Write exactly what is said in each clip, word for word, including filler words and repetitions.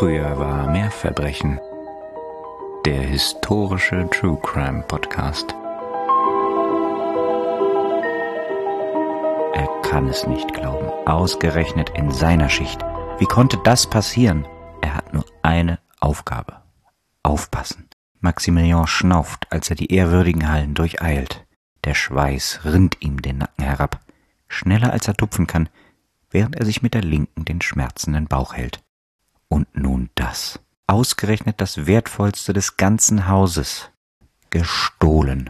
Früher war mehr Verbrechen. Der historische True Crime Podcast. Er kann es nicht glauben. Ausgerechnet in seiner Schicht. Wie konnte das passieren? Er hat nur eine Aufgabe. Aufpassen. Maximilian schnauft, als er die ehrwürdigen Hallen durcheilt. Der Schweiß rinnt ihm den Nacken herab. Schneller als er tupfen kann, während er sich mit der Linken den schmerzenden Bauch hält. Und nun das. Ausgerechnet das Wertvollste des ganzen Hauses. Gestohlen.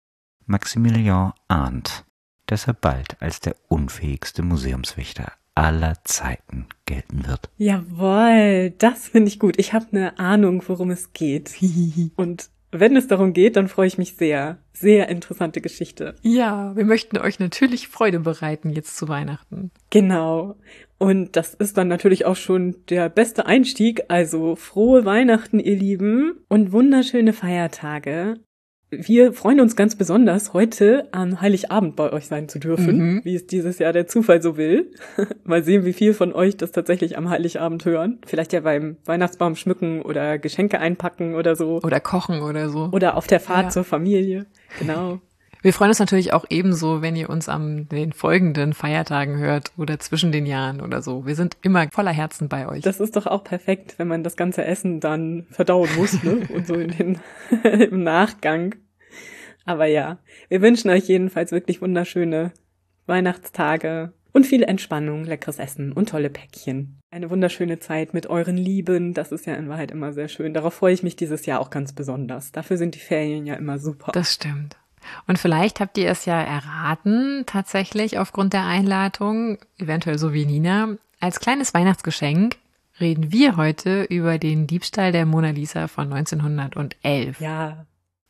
Maximilian ahnt, dass er bald als der unfähigste Museumswächter aller Zeiten gelten wird. Jawohl, das finde ich gut. Ich habe eine Ahnung, worum es geht. Und wenn es darum geht, dann freue ich mich sehr. Sehr interessante Geschichte. Ja, wir möchten euch natürlich Freude bereiten jetzt zu Weihnachten. Genau. Und das ist dann natürlich auch schon der beste Einstieg. Also frohe Weihnachten, ihr Lieben, und wunderschöne Feiertage. Wir freuen uns ganz besonders, heute am Heiligabend bei euch sein zu dürfen, mhm. wie es dieses Jahr der Zufall so will. Mal sehen, wie viel von euch das tatsächlich am Heiligabend hören. Vielleicht ja beim Weihnachtsbaum schmücken oder Geschenke einpacken oder so. Oder kochen oder so. Oder auf der Fahrt ja. zur Familie. Genau. Wir freuen uns natürlich auch ebenso, wenn ihr uns an den folgenden Feiertagen hört oder zwischen den Jahren oder so. Wir sind immer voller Herzen bei euch. Das ist doch auch perfekt, wenn man das ganze Essen dann verdauen muss, ne? Und so in den, im Nachgang. Aber ja, wir wünschen euch jedenfalls wirklich wunderschöne Weihnachtstage und viel Entspannung, leckeres Essen und tolle Päckchen. Eine wunderschöne Zeit mit euren Lieben, das ist ja in Wahrheit immer sehr schön. Darauf freue ich mich dieses Jahr auch ganz besonders. Dafür sind die Ferien ja immer super. Das stimmt. Und vielleicht habt ihr es ja erraten, tatsächlich aufgrund der Einladung, eventuell so wie Nina. Als kleines Weihnachtsgeschenk reden wir heute über den Diebstahl der Mona Lisa von neunzehnhundertelf. Ja.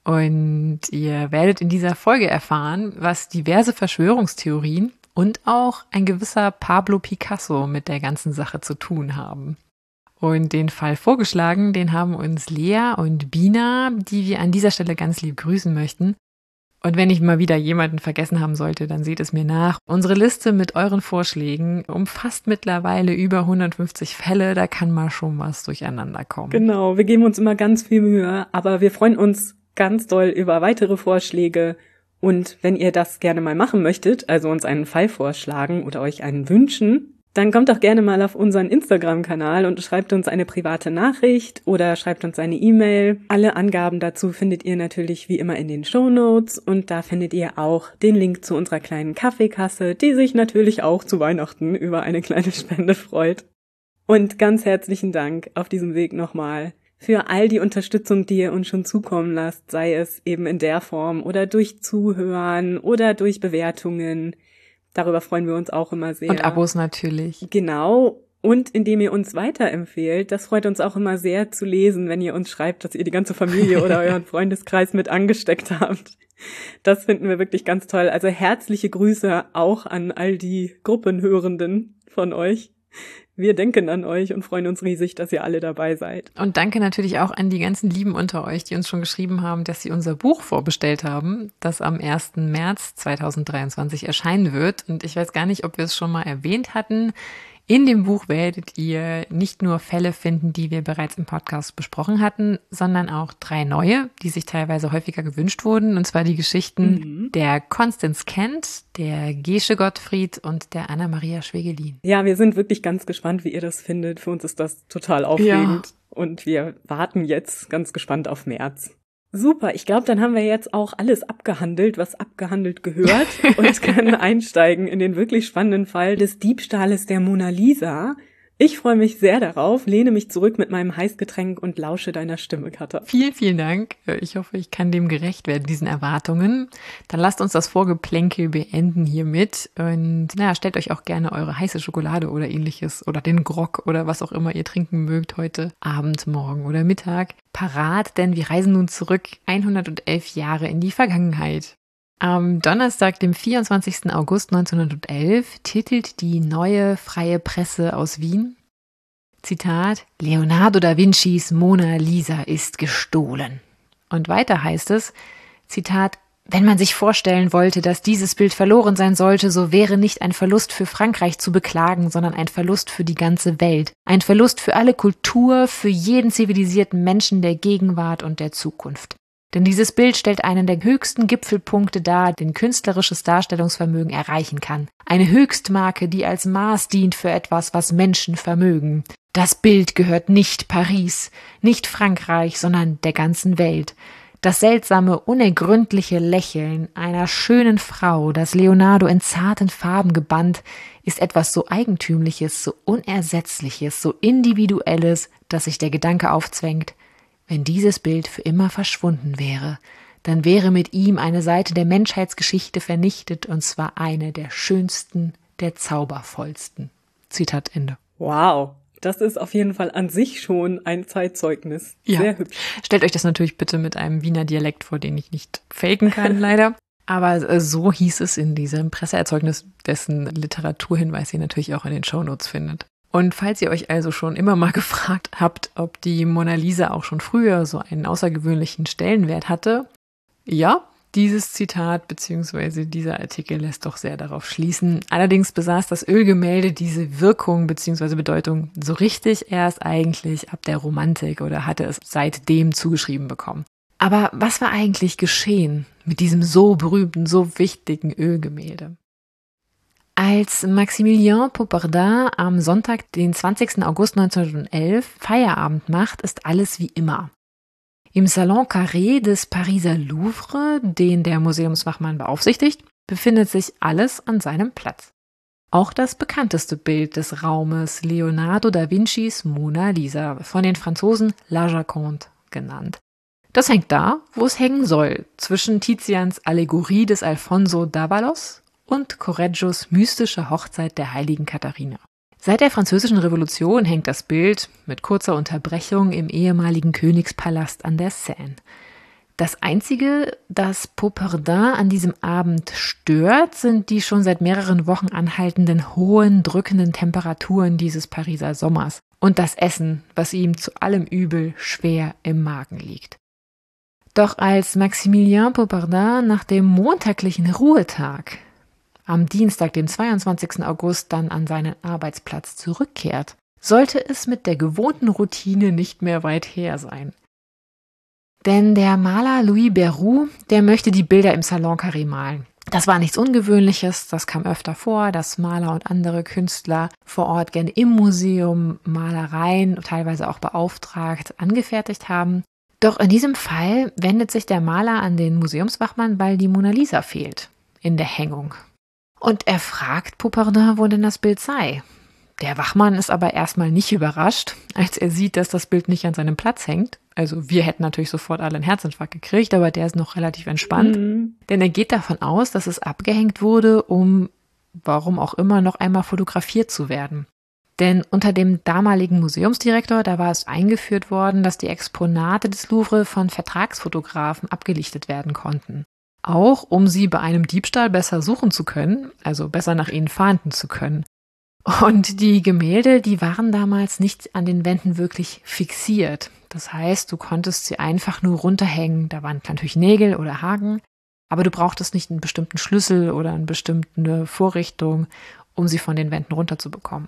Und ihr werdet in dieser Folge erfahren, was diverse Verschwörungstheorien und auch ein gewisser Pablo Picasso mit der ganzen Sache zu tun haben. Und den Fall vorgeschlagen, den haben uns Lea und Bina, die wir an dieser Stelle ganz lieb grüßen möchten. Und wenn ich mal wieder jemanden vergessen haben sollte, dann seht es mir nach. Unsere Liste mit euren Vorschlägen umfasst mittlerweile über hundertfünfzig Fälle, da kann mal schon was durcheinander kommen. Genau, wir geben uns immer ganz viel Mühe, aber wir freuen uns ganz doll über weitere Vorschläge. Und wenn ihr das gerne mal machen möchtet, also uns einen Fall vorschlagen oder euch einen wünschen, dann kommt doch gerne mal auf unseren Instagram-Kanal und schreibt uns eine private Nachricht oder schreibt uns eine E-Mail. Alle Angaben dazu findet ihr natürlich wie immer in den Shownotes und da findet ihr auch den Link zu unserer kleinen Kaffeekasse, die sich natürlich auch zu Weihnachten über eine kleine Spende freut. Und ganz herzlichen Dank auf diesem Weg nochmal für all die Unterstützung, die ihr uns schon zukommen lasst, sei es eben in der Form oder durch Zuhören oder durch Bewertungen. Darüber freuen wir uns auch immer sehr. Und Abos natürlich. Genau. Und indem ihr uns weiterempfehlt, das freut uns auch immer sehr zu lesen, wenn ihr uns schreibt, dass ihr die ganze Familie oder euren Freundeskreis mit angesteckt habt. Das finden wir wirklich ganz toll. Also herzliche Grüße auch an all die Gruppenhörenden von euch. Wir denken an euch und freuen uns riesig, dass ihr alle dabei seid. Und danke natürlich auch an die ganzen Lieben unter euch, die uns schon geschrieben haben, dass sie unser Buch vorbestellt haben, das am ersten März zweitausenddreiundzwanzig erscheinen wird. Und ich weiß gar nicht, ob wir es schon mal erwähnt hatten. In dem Buch werdet ihr nicht nur Fälle finden, die wir bereits im Podcast besprochen hatten, sondern auch drei neue, die sich teilweise häufiger gewünscht wurden. Und zwar die Geschichten mhm. der Constance Kent, der Gesche Gottfried und der Anna-Maria Schwegelin. Ja, wir sind wirklich ganz gespannt, wie ihr das findet. Für uns ist das total aufregend. Ja. Und wir warten jetzt ganz gespannt auf März. Super, ich glaube, dann haben wir jetzt auch alles abgehandelt, was abgehandelt gehört und können einsteigen in den wirklich spannenden Fall des Diebstahles der Mona Lisa. Ich freue mich sehr darauf, lehne mich zurück mit meinem Heißgetränk und lausche deiner Stimme, Katha. Vielen, vielen Dank. Ich hoffe, ich kann dem gerecht werden, diesen Erwartungen. Dann lasst uns das Vorgeplänkel beenden hiermit und naja, stellt euch auch gerne eure heiße Schokolade oder ähnliches oder den Grog oder was auch immer ihr trinken mögt heute Abend, morgen oder Mittag parat, denn wir reisen nun zurück hundertelf Jahre in die Vergangenheit. Am Donnerstag, dem vierundzwanzigsten August neunzehnhundertelf, titelt die Neue Freie Presse aus Wien, Zitat, Leonardo da Vincis Mona Lisa ist gestohlen. Und weiter heißt es, Zitat, Wenn man sich vorstellen wollte, dass dieses Bild verloren sein sollte, so wäre nicht ein Verlust für Frankreich zu beklagen, sondern ein Verlust für die ganze Welt. Ein Verlust für alle Kultur, für jeden zivilisierten Menschen der Gegenwart und der Zukunft. Denn dieses Bild stellt einen der höchsten Gipfelpunkte dar, den künstlerisches Darstellungsvermögen erreichen kann. Eine Höchstmarke, die als Maß dient für etwas, was Menschen vermögen. Das Bild gehört nicht Paris, nicht Frankreich, sondern der ganzen Welt. Das seltsame, unergründliche Lächeln einer schönen Frau, das Leonardo in zarten Farben gebannt, ist etwas so Eigentümliches, so Unersetzliches, so Individuelles, dass sich der Gedanke aufzwängt, wenn dieses Bild für immer verschwunden wäre, dann wäre mit ihm eine Seite der Menschheitsgeschichte vernichtet, und zwar eine der schönsten, der zaubervollsten. Zitat Ende. Wow. Das ist auf jeden Fall an sich schon ein Zeitzeugnis. Ja. Sehr hübsch. Stellt euch das natürlich bitte mit einem Wiener Dialekt vor, den ich nicht faken kann, leider. Aber so hieß es in diesem Presseerzeugnis, dessen Literaturhinweis ihr natürlich auch in den Shownotes findet. Und falls ihr euch also schon immer mal gefragt habt, ob die Mona Lisa auch schon früher so einen außergewöhnlichen Stellenwert hatte, ja, dieses Zitat bzw. dieser Artikel lässt doch sehr darauf schließen. Allerdings besaß das Ölgemälde diese Wirkung bzw. Bedeutung so richtig erst eigentlich ab der Romantik oder hatte es seitdem zugeschrieben bekommen. Aber was war eigentlich geschehen mit diesem so berühmten, so wichtigen Ölgemälde? Als Maximilien Poppardin am Sonntag, den zwanzigsten August neunzehnhundertelf, Feierabend macht, ist alles wie immer. Im Salon Carré des Pariser Louvre, den der Museumswachmann beaufsichtigt, befindet sich alles an seinem Platz. Auch das bekannteste Bild des Raumes, Leonardo da Vincis Mona Lisa, von den Franzosen La Joconde genannt. Das hängt da, wo es hängen soll, zwischen Tizians Allegorie des Alfonso d'Avalos und Correggios mystische Hochzeit der heiligen Katharina. Seit der Französischen Revolution hängt das Bild mit kurzer Unterbrechung im ehemaligen Königspalast an der Seine. Das Einzige, das Poppardin an diesem Abend stört, sind die schon seit mehreren Wochen anhaltenden hohen, drückenden Temperaturen dieses Pariser Sommers und das Essen, was ihm zu allem Übel schwer im Magen liegt. Doch als Maximilien Poppardin nach dem montaglichen Ruhetag am Dienstag, dem zweiundzwanzigsten August, dann an seinen Arbeitsplatz zurückkehrt, sollte es mit der gewohnten Routine nicht mehr weit her sein. Denn der Maler Louis Berroux, der möchte die Bilder im Salon Carré malen. Das war nichts Ungewöhnliches, das kam öfter vor, dass Maler und andere Künstler vor Ort gerne im Museum Malereien, teilweise auch beauftragt, angefertigt haben. Doch in diesem Fall wendet sich der Maler an den Museumswachmann, weil die Mona Lisa fehlt in der Hängung. Und er fragt Poppardin, wo denn das Bild sei. Der Wachmann ist aber erstmal nicht überrascht, als er sieht, dass das Bild nicht an seinem Platz hängt. Also wir hätten natürlich sofort alle einen Herzinfarkt gekriegt, aber der ist noch relativ entspannt. Mhm. Denn er geht davon aus, dass es abgehängt wurde, um, warum auch immer, noch einmal fotografiert zu werden. Denn unter dem damaligen Museumsdirektor, da war es eingeführt worden, dass die Exponate des Louvre von Vertragsfotografen abgelichtet werden konnten. Auch um sie bei einem Diebstahl besser suchen zu können, also besser nach ihnen fahnden zu können. Und die Gemälde, die waren damals nicht an den Wänden wirklich fixiert. Das heißt, du konntest sie einfach nur runterhängen. Da waren natürlich Nägel oder Haken, aber du brauchtest nicht einen bestimmten Schlüssel oder eine bestimmte Vorrichtung, um sie von den Wänden runterzubekommen.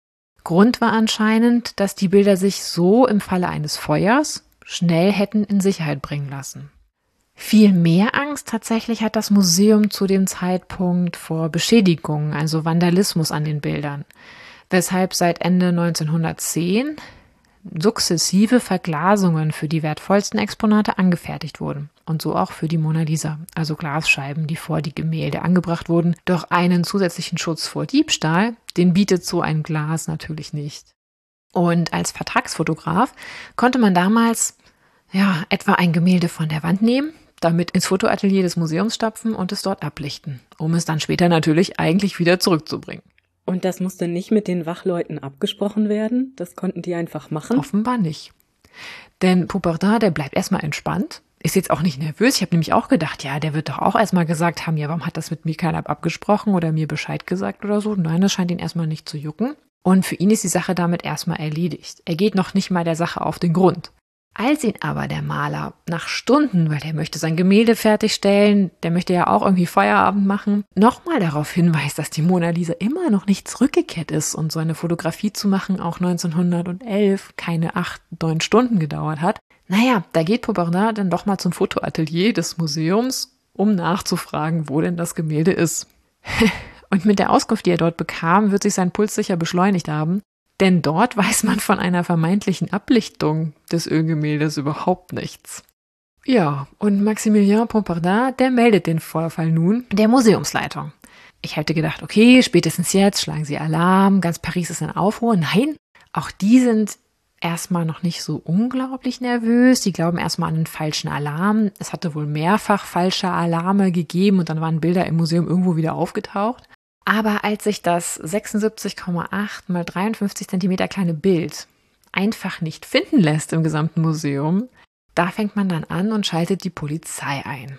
Grund war anscheinend, dass die Bilder sich so im Falle eines Feuers schnell hätten in Sicherheit bringen lassen. Viel mehr Angst tatsächlich hat das Museum zu dem Zeitpunkt vor Beschädigungen, also Vandalismus an den Bildern, weshalb seit Ende neunzehnhundertzehn sukzessive Verglasungen für die wertvollsten Exponate angefertigt wurden und so auch für die Mona Lisa, also Glasscheiben, die vor die Gemälde angebracht wurden. Doch einen zusätzlichen Schutz vor Diebstahl, den bietet so ein Glas natürlich nicht. Und als Vertragsfotograf konnte man damals ja etwa ein Gemälde von der Wand nehmen, damit ins Fotoatelier des Museums stapfen und es dort ablichten, um es dann später natürlich eigentlich wieder zurückzubringen. Und das musste nicht mit den Wachleuten abgesprochen werden? Das konnten die einfach machen? Offenbar nicht. Denn Poppardin, der bleibt erstmal entspannt, ist jetzt auch nicht nervös. Ich habe nämlich auch gedacht, ja, der wird doch auch erstmal gesagt haben, ja, warum hat das mit mir keiner abgesprochen oder mir Bescheid gesagt oder so? Nein, das scheint ihn erstmal nicht zu jucken. Und für ihn ist die Sache damit erstmal erledigt. Er geht noch nicht mal der Sache auf den Grund. Als ihn aber der Maler nach Stunden, weil der möchte sein Gemälde fertigstellen, der möchte ja auch irgendwie Feierabend machen, nochmal darauf hinweist, dass die Mona Lisa immer noch nicht zurückgekehrt ist und so eine Fotografie zu machen auch neunzehnhundertelf keine acht, neun Stunden gedauert hat. Naja, da geht Pontbardin dann doch mal zum Fotoatelier des Museums, um nachzufragen, wo denn das Gemälde ist. Und mit der Auskunft, die er dort bekam, wird sich sein Puls sicher beschleunigt haben. Denn dort weiß man von einer vermeintlichen Ablichtung des Ölgemäldes überhaupt nichts. Ja, und Maximilien Pontbardin, der meldet den Vorfall nun der Museumsleitung. Ich hätte gedacht, okay, spätestens jetzt schlagen sie Alarm, ganz Paris ist in Aufruhr. Nein, auch die sind erstmal noch nicht so unglaublich nervös. Die glauben erstmal an einen falschen Alarm. Es hatte wohl mehrfach falsche Alarme gegeben und dann waren Bilder im Museum irgendwo wieder aufgetaucht. Aber als sich das sechsundsiebzig Komma acht mal dreiundfünfzig Zentimeter kleine Bild einfach nicht finden lässt im gesamten Museum, da fängt man dann an und schaltet die Polizei ein.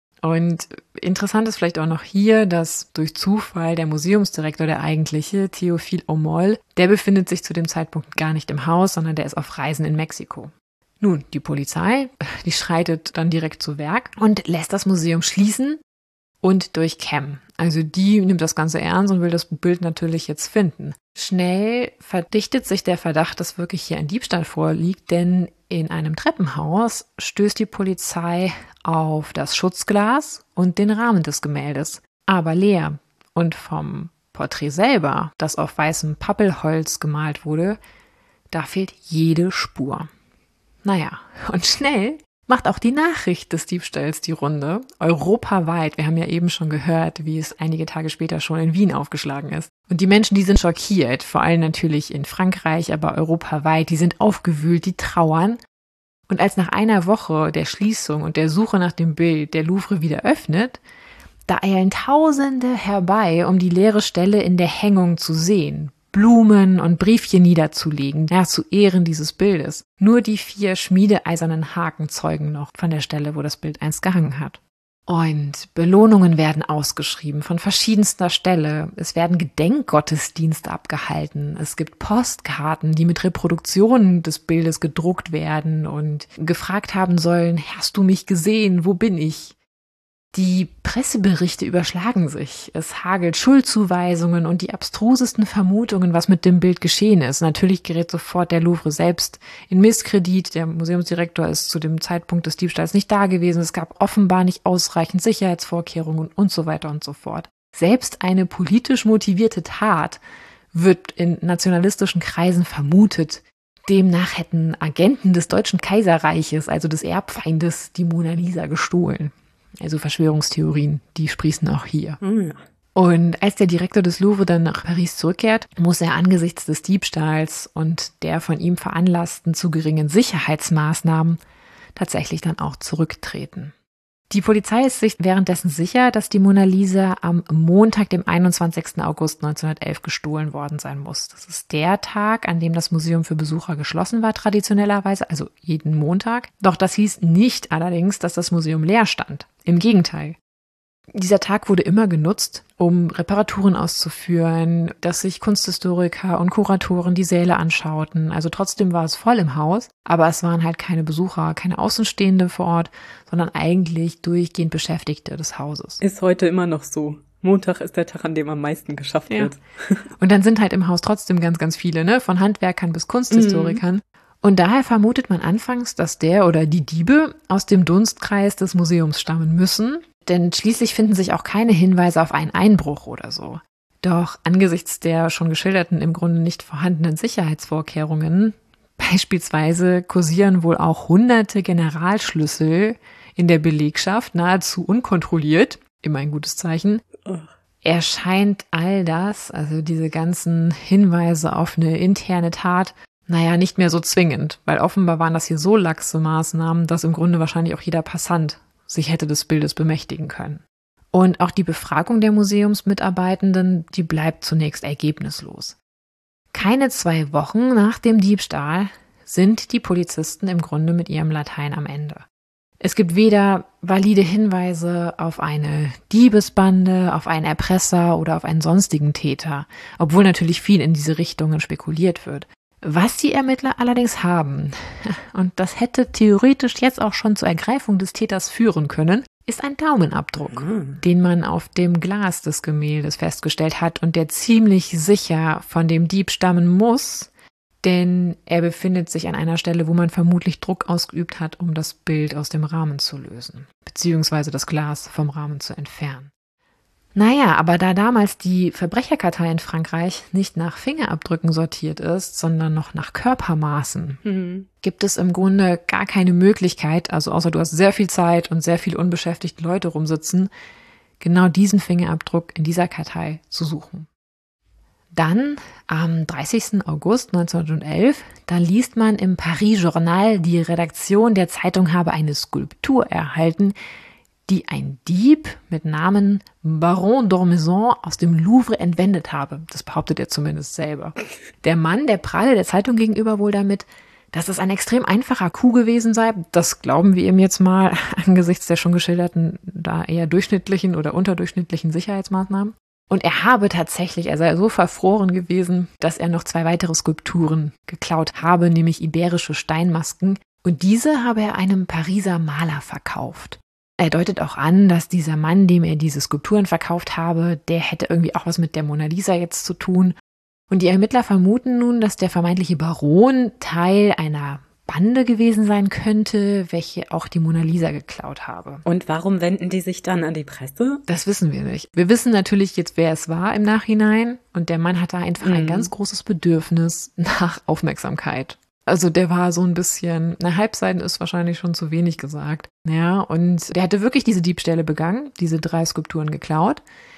Und interessant ist vielleicht auch noch hier, dass durch Zufall der Museumsdirektor, der eigentliche, Théophile Aumol, der befindet sich zu dem Zeitpunkt gar nicht im Haus, sondern der ist auf Reisen in Mexiko. Nun, die Polizei, die schreitet dann direkt zu Werk und lässt das Museum schließen und durchkämmen. Also die nimmt das Ganze ernst und will das Bild natürlich jetzt finden. Schnell verdichtet sich der Verdacht, dass wirklich hier ein Diebstahl vorliegt, denn in einem Treppenhaus stößt die Polizei auf das Schutzglas und den Rahmen des Gemäldes, aber leer. Und vom Porträt selber, das auf weißem Pappelholz gemalt wurde, da fehlt jede Spur. Naja, und schnell macht auch die Nachricht des Diebstahls die Runde, europaweit. Wir haben ja eben schon gehört, wie es einige Tage später schon in Wien aufgeschlagen ist. Und die Menschen, die sind schockiert, vor allem natürlich in Frankreich, aber europaweit, die sind aufgewühlt, die trauern. Und als nach einer Woche der Schließung und der Suche nach dem Bild der Louvre wieder öffnet, da eilen Tausende herbei, um die leere Stelle in der Hängung zu sehen, Blumen und Briefchen niederzulegen, ja, zu Ehren dieses Bildes. Nur die vier schmiedeeisernen Haken zeugen noch von der Stelle, wo das Bild einst gehangen hat. Und Belohnungen werden ausgeschrieben von verschiedenster Stelle. Es werden Gedenkgottesdienste abgehalten. Es gibt Postkarten, die mit Reproduktionen des Bildes gedruckt werden und gefragt haben sollen, hast du mich gesehen? Wo bin ich? Die Presseberichte überschlagen sich. Es hagelt Schuldzuweisungen und die abstrusesten Vermutungen, was mit dem Bild geschehen ist. Natürlich gerät sofort der Louvre selbst in Misskredit. Der Museumsdirektor ist zu dem Zeitpunkt des Diebstahls nicht da gewesen. Es gab offenbar nicht ausreichend Sicherheitsvorkehrungen und so weiter und so fort. Selbst eine politisch motivierte Tat wird in nationalistischen Kreisen vermutet. Demnach hätten Agenten des Deutschen Kaiserreiches, also des Erbfeindes, die Mona Lisa gestohlen. Also Verschwörungstheorien, die sprießen auch hier. Oh ja. Und als der Direktor des Louvre dann nach Paris zurückkehrt, muss er angesichts des Diebstahls und der von ihm veranlassten zu geringen Sicherheitsmaßnahmen tatsächlich dann auch zurücktreten. Die Polizei ist sich währenddessen sicher, dass die Mona Lisa am Montag, dem einundzwanzigsten August neunzehnhundertelf, gestohlen worden sein muss. Das ist der Tag, an dem das Museum für Besucher geschlossen war, traditionellerweise, also jeden Montag. Doch das hieß nicht allerdings, dass das Museum leer stand. Im Gegenteil. Dieser Tag wurde immer genutzt, um Reparaturen auszuführen, dass sich Kunsthistoriker und Kuratoren die Säle anschauten. Also trotzdem war es voll im Haus, aber es waren halt keine Besucher, keine Außenstehende vor Ort, sondern eigentlich durchgehend Beschäftigte des Hauses. Ist heute immer noch so. Montag ist der Tag, an dem am meisten geschafft ja. wird. Und dann sind halt im Haus trotzdem ganz, ganz viele, ne? Von Handwerkern bis Kunsthistorikern. Mhm. Und daher vermutet man anfangs, dass der oder die Diebe aus dem Dunstkreis des Museums stammen müssen. Denn schließlich finden sich auch keine Hinweise auf einen Einbruch oder so. Doch angesichts der schon geschilderten, im Grunde nicht vorhandenen Sicherheitsvorkehrungen, beispielsweise kursieren wohl auch hunderte Generalschlüssel in der Belegschaft, nahezu unkontrolliert, immer ein gutes Zeichen, erscheint all das, also diese ganzen Hinweise auf eine interne Tat, naja, nicht mehr so zwingend, weil offenbar waren das hier so laxe Maßnahmen, dass im Grunde wahrscheinlich auch jeder Passant sich hätte des Bildes bemächtigen können. Und auch die Befragung der Museumsmitarbeitenden, die bleibt zunächst ergebnislos. Keine zwei Wochen nach dem Diebstahl sind die Polizisten im Grunde mit ihrem Latein am Ende. Es gibt weder valide Hinweise auf eine Diebesbande, auf einen Erpresser oder auf einen sonstigen Täter, obwohl natürlich viel in diese Richtungen spekuliert wird. Was die Ermittler allerdings haben, und das hätte theoretisch jetzt auch schon zur Ergreifung des Täters führen können, ist ein Daumenabdruck, mhm. den man auf dem Glas des Gemäldes festgestellt hat und der ziemlich sicher von dem Dieb stammen muss, denn er befindet sich an einer Stelle, wo man vermutlich Druck ausgeübt hat, um das Bild aus dem Rahmen zu lösen, beziehungsweise das Glas vom Rahmen zu entfernen. Naja, aber da damals die Verbrecherkartei in Frankreich nicht nach Fingerabdrücken sortiert ist, sondern noch nach Körpermaßen, mhm. gibt es im Grunde gar keine Möglichkeit, also außer du hast sehr viel Zeit und sehr viele unbeschäftigte Leute rumsitzen, genau diesen Fingerabdruck in dieser Kartei zu suchen. Dann am dreißigsten August neunzehnhundertelf, da liest man im Paris Journal, die Redaktion der Zeitung habe eine Skulptur erhalten, die ein Dieb mit Namen Baron d'Ormesson aus dem Louvre entwendet habe. Das behauptet er zumindest selber. Der Mann, der prahle der Zeitung gegenüber wohl damit, dass es ein extrem einfacher Coup gewesen sei. Das glauben wir ihm jetzt mal angesichts der schon geschilderten, da eher durchschnittlichen oder unterdurchschnittlichen Sicherheitsmaßnahmen. Und er habe tatsächlich, er sei so verfroren gewesen, dass er noch zwei weitere Skulpturen geklaut habe, nämlich iberische Steinmasken. Und diese habe er einem Pariser Maler verkauft. Er deutet auch an, dass dieser Mann, dem er diese Skulpturen verkauft habe, der hätte irgendwie auch was mit der Mona Lisa jetzt zu tun. Und die Ermittler vermuten nun, dass der vermeintliche Baron Teil einer Bande gewesen sein könnte, welche auch die Mona Lisa geklaut habe. Und warum wenden die sich dann an die Presse? Das wissen wir nicht. Wir wissen natürlich jetzt, wer es war im Nachhinein. Und der Mann hatte einfach mhm. ein ganz großes Bedürfnis nach Aufmerksamkeit. Also der war so ein bisschen, na, Halbseiten ist wahrscheinlich schon zu wenig gesagt. Ja, und der hatte wirklich diese Diebstähle begangen, diese drei Skulpturen geklaut.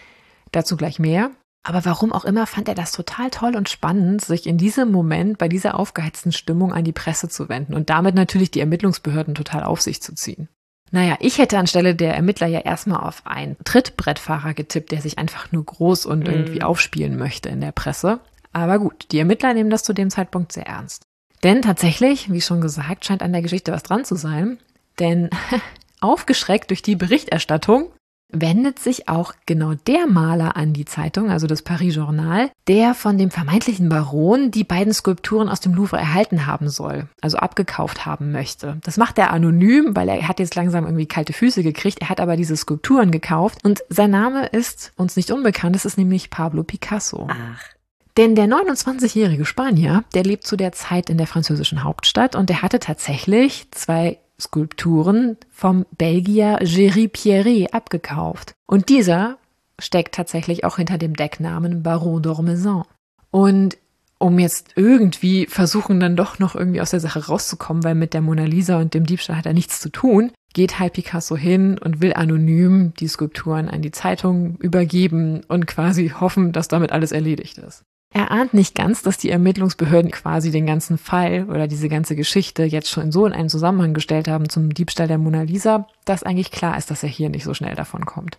Dazu gleich mehr. Aber warum auch immer fand er das total toll und spannend, sich in diesem Moment bei dieser aufgeheizten Stimmung an die Presse zu wenden und damit natürlich die Ermittlungsbehörden total auf sich zu ziehen. Naja, ich hätte anstelle der Ermittler ja erstmal auf einen Trittbrettfahrer getippt, der sich einfach nur groß und irgendwie aufspielen möchte in der Presse. Aber gut, die Ermittler nehmen das zu dem Zeitpunkt sehr ernst. Denn tatsächlich, wie schon gesagt, scheint an der Geschichte was dran zu sein. Denn aufgeschreckt durch die Berichterstattung wendet sich auch genau der Maler an die Zeitung, also das Paris Journal, der von dem vermeintlichen Baron die beiden Skulpturen aus dem Louvre erhalten haben soll, also abgekauft haben möchte. Das macht er anonym, weil er hat jetzt langsam irgendwie kalte Füße gekriegt. Er hat aber diese Skulpturen gekauft und sein Name ist uns nicht unbekannt, es ist nämlich Pablo Picasso. Ach. Denn der neunundzwanzigjährige Spanier, der lebt zu der Zeit in der französischen Hauptstadt und der hatte tatsächlich zwei Skulpturen vom Belgier Géry Pierret abgekauft. Und dieser steckt tatsächlich auch hinter dem Decknamen Baron d'Ormesson. Und um jetzt irgendwie versuchen, dann doch noch irgendwie aus der Sache rauszukommen, weil mit der Mona Lisa und dem Diebstahl hat er nichts zu tun, geht halt Picasso hin und will anonym die Skulpturen an die Zeitung übergeben und quasi hoffen, dass damit alles erledigt ist. Er ahnt nicht ganz, dass die Ermittlungsbehörden quasi den ganzen Fall oder diese ganze Geschichte jetzt schon so in einen Zusammenhang gestellt haben zum Diebstahl der Mona Lisa, dass eigentlich klar ist, dass er hier nicht so schnell davon kommt.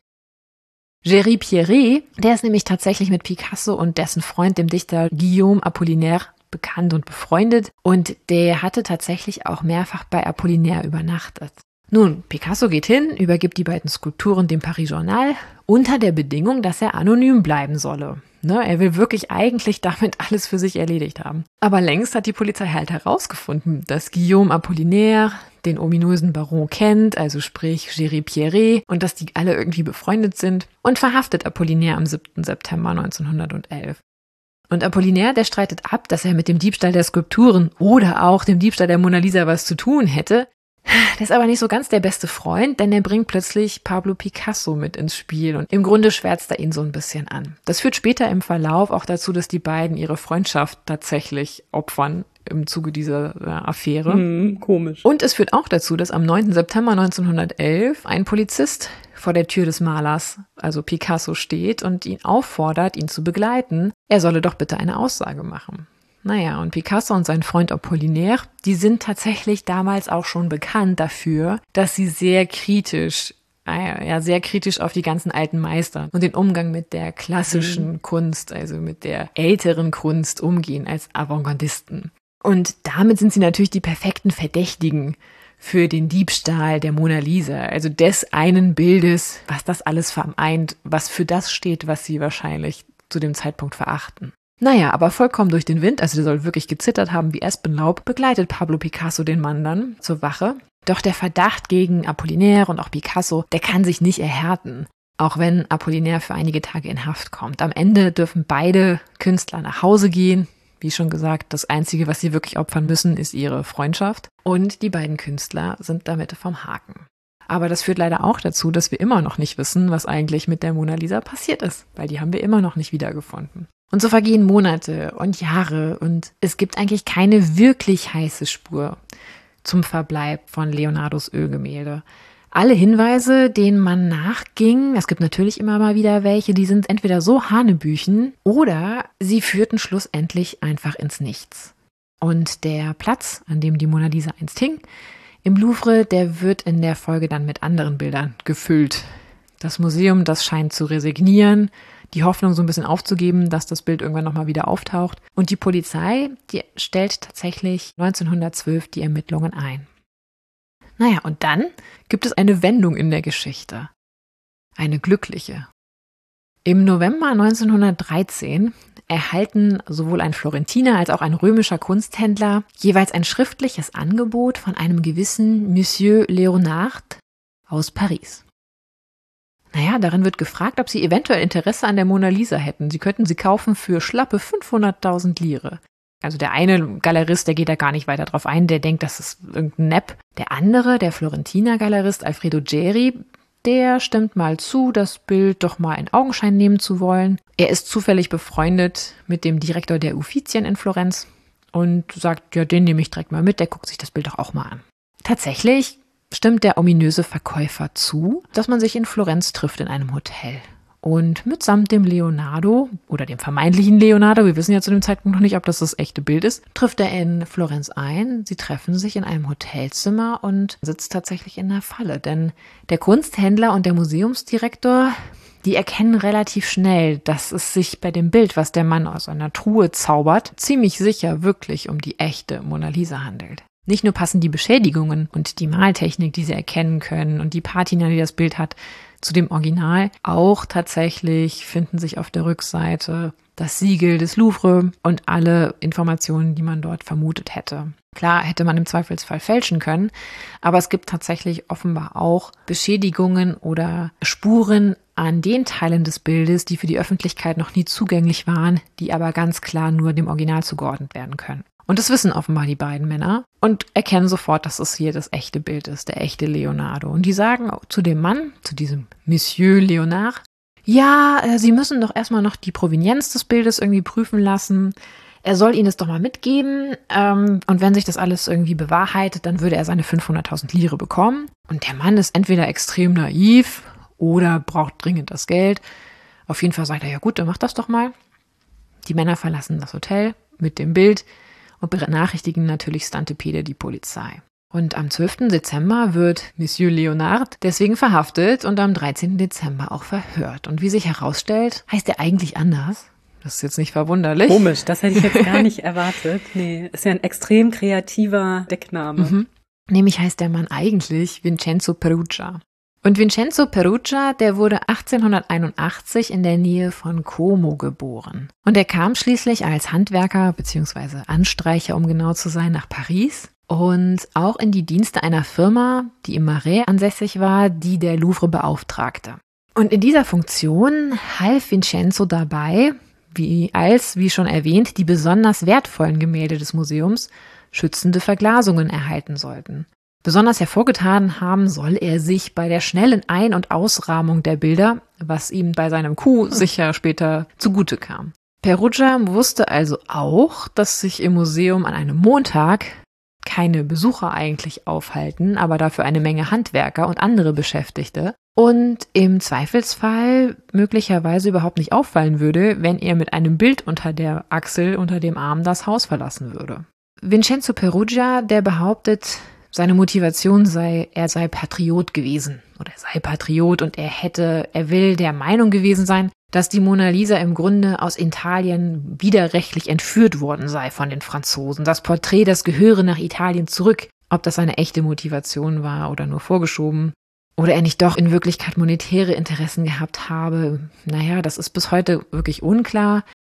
Géry Pierret, der ist nämlich tatsächlich mit Picasso und dessen Freund, dem Dichter Guillaume Apollinaire, bekannt und befreundet und der hatte tatsächlich auch mehrfach bei Apollinaire übernachtet. Nun, Picasso geht hin, übergibt die beiden Skulpturen dem Paris Journal unter der Bedingung, dass er anonym bleiben solle. Ne, er will wirklich eigentlich damit alles für sich erledigt haben. Aber längst hat die Polizei halt herausgefunden, dass Guillaume Apollinaire den ominösen Baron kennt, also sprich Géry Pierret, und dass die alle irgendwie befreundet sind und verhaftet Apollinaire am siebten September neunzehnhundertelf. Und Apollinaire, der streitet ab, dass er mit dem Diebstahl der Skulpturen oder auch dem Diebstahl der Mona Lisa was zu tun hätte. Der ist aber nicht so ganz der beste Freund, denn er bringt plötzlich Pablo Picasso mit ins Spiel und im Grunde schwärzt er ihn so ein bisschen an. Das führt später im Verlauf auch dazu, dass die beiden ihre Freundschaft tatsächlich opfern im Zuge dieser äh, Affäre. Hm, komisch. Und es führt auch dazu, dass am neunten September neunzehnhundertelf ein Polizist vor der Tür des Malers, also Picasso, steht und ihn auffordert, ihn zu begleiten. Er solle doch bitte eine Aussage machen. Naja, und Picasso und sein Freund Apollinaire, die sind tatsächlich damals auch schon bekannt dafür, dass sie sehr kritisch, ja, sehr kritisch auf die ganzen alten Meister und den Umgang mit der klassischen mhm. Kunst, also mit der älteren Kunst umgehen als Avantgardisten. Und damit sind sie natürlich die perfekten Verdächtigen für den Diebstahl der Mona Lisa, also des einen Bildes, was das alles vereint, was für das steht, was sie wahrscheinlich zu dem Zeitpunkt verachten. Naja, aber vollkommen durch den Wind, also der soll wirklich gezittert haben wie Espenlaub, begleitet Pablo Picasso den Mann dann zur Wache. Doch der Verdacht gegen Apollinaire und auch Picasso, der kann sich nicht erhärten, auch wenn Apollinaire für einige Tage in Haft kommt. Am Ende dürfen beide Künstler nach Hause gehen. Wie schon gesagt, das Einzige, was sie wirklich opfern müssen, ist ihre Freundschaft. Und die beiden Künstler sind damit vom Haken. Aber das führt leider auch dazu, dass wir immer noch nicht wissen, was eigentlich mit der Mona Lisa passiert ist, weil die haben wir immer noch nicht wiedergefunden. Und so vergehen Monate und Jahre und es gibt eigentlich keine wirklich heiße Spur zum Verbleib von Leonardos Ölgemälde. Alle Hinweise, denen man nachging, es gibt natürlich immer mal wieder welche, die sind entweder so hanebüchen oder sie führten schlussendlich einfach ins Nichts. Und der Platz, an dem die Mona Lisa einst hing, im Louvre, der wird in der Folge dann mit anderen Bildern gefüllt. Das Museum, das scheint zu resignieren, die Hoffnung so ein bisschen aufzugeben, dass das Bild irgendwann nochmal wieder auftaucht. Und die Polizei, die stellt tatsächlich neunzehnhundertzwölf die Ermittlungen ein. Naja, und dann gibt es eine Wendung in der Geschichte. Eine glückliche. Im November neunzehnhundertdreizehn erhalten sowohl ein Florentiner als auch ein römischer Kunsthändler jeweils ein schriftliches Angebot von einem gewissen Monsieur Léonard aus Paris. Naja, darin wird gefragt, ob sie eventuell Interesse an der Mona Lisa hätten. Sie könnten sie kaufen für schlappe fünfhunderttausend Lire. Also der eine Galerist, der geht da gar nicht weiter drauf ein, der denkt, das ist irgendein Nepp. Der andere, der Florentiner Galerist Alfredo Geri, der stimmt mal zu, das Bild doch mal in Augenschein nehmen zu wollen. Er ist zufällig befreundet mit dem Direktor der Uffizien in Florenz und sagt, ja, den nehme ich direkt mal mit, der guckt sich das Bild doch auch mal an. Tatsächlich stimmt der ominöse Verkäufer zu, dass man sich in Florenz trifft in einem Hotel. Und mitsamt dem Leonardo oder dem vermeintlichen Leonardo, wir wissen ja zu dem Zeitpunkt noch nicht, ob das das echte Bild ist, trifft er in Florenz ein. Sie treffen sich in einem Hotelzimmer und sitzt tatsächlich in der Falle. Denn der Kunsthändler und der Museumsdirektor, die erkennen relativ schnell, dass es sich bei dem Bild, was der Mann aus einer Truhe zaubert, ziemlich sicher wirklich um die echte Mona Lisa handelt. Nicht nur passen die Beschädigungen und die Maltechnik, die sie erkennen können und die Patina, die das Bild hat, zu dem Original. Auch tatsächlich finden sich auf der Rückseite das Siegel des Louvre und alle Informationen, die man dort vermutet hätte. Klar, hätte man im Zweifelsfall fälschen können, aber es gibt tatsächlich offenbar auch Beschädigungen oder Spuren an den Teilen des Bildes, die für die Öffentlichkeit noch nie zugänglich waren, die aber ganz klar nur dem Original zugeordnet werden können. Und das wissen offenbar die beiden Männer und erkennen sofort, dass es hier das echte Bild ist, der echte Leonardo. Und die sagen zu dem Mann, zu diesem Monsieur Léonard, ja, sie müssen doch erstmal noch die Provenienz des Bildes irgendwie prüfen lassen. Er soll ihnen es doch mal mitgeben. Ähm, und wenn sich das alles irgendwie bewahrheitet, dann würde er seine fünfhunderttausend Lire bekommen. Und der Mann ist entweder extrem naiv oder braucht dringend das Geld. Auf jeden Fall sagt er, ja gut, dann mach das doch mal. Die Männer verlassen das Hotel mit dem Bild und benachrichtigen natürlich Stantepede die Polizei. Und am zwölften Dezember wird Monsieur Léonard deswegen verhaftet und am dreizehnten Dezember auch verhört. Und wie sich herausstellt, heißt er eigentlich anders. Das ist jetzt nicht verwunderlich. Komisch, das hätte ich jetzt gar nicht erwartet. Nee, ist ja ein extrem kreativer Deckname. Mhm. Nämlich heißt der Mann eigentlich Vincenzo Perugia. Und Vincenzo Perugia, der wurde achtzehnhunderteinundachtzig in der Nähe von Como geboren. Und er kam schließlich als Handwerker bzw. Anstreicher, um genau zu sein, nach Paris und auch in die Dienste einer Firma, die im Marais ansässig war, die der Louvre beauftragte. Und in dieser Funktion half Vincenzo dabei, wie als, wie schon erwähnt, die besonders wertvollen Gemälde des Museums schützende Verglasungen erhalten sollten. Besonders hervorgetan haben soll er sich bei der schnellen Ein- und Ausrahmung der Bilder, was ihm bei seinem Coup sicher später zugute kam. Perugia wusste also auch, dass sich im Museum an einem Montag keine Besucher eigentlich aufhalten, aber dafür eine Menge Handwerker und andere Beschäftigte und im Zweifelsfall möglicherweise überhaupt nicht auffallen würde, wenn er mit einem Bild unter der Achsel, unter dem Arm das Haus verlassen würde. Vincenzo Perugia, der behauptet, seine Motivation sei, er sei Patriot gewesen oder er sei Patriot und er hätte, er will der Meinung gewesen sein, dass die Mona Lisa im Grunde aus Italien widerrechtlich entführt worden sei von den Franzosen. Das Porträt, das gehöre nach Italien zurück. Ob das seine echte Motivation war oder nur vorgeschoben oder er nicht doch in Wirklichkeit monetäre Interessen gehabt habe, naja, das ist bis heute wirklich unklar.